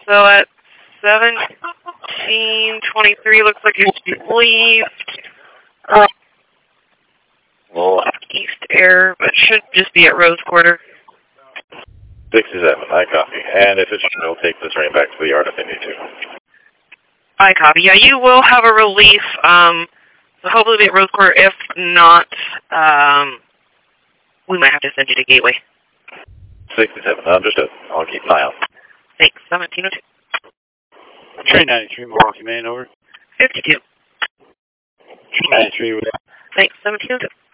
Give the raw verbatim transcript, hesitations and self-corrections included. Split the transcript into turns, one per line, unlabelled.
So at seventeen twenty-three, looks like it's leaved uh, east air, but should just be at Rose Quarter.
sixty-seven, I copy. And if it's we'll take the train back to the yard if they need to.
I copy. Yeah, you will have a relief. Um, so hopefully be at Rose Quarter. If not, um, we might have to send you to Gateway.
sixty-seven, understood. I'll keep an eye out.
Thanks. seventeen oh two.
Train ninety-three, Milwaukee, Maine, over.
fifty-two.
ninety-three,
Thanks. seventeen oh two.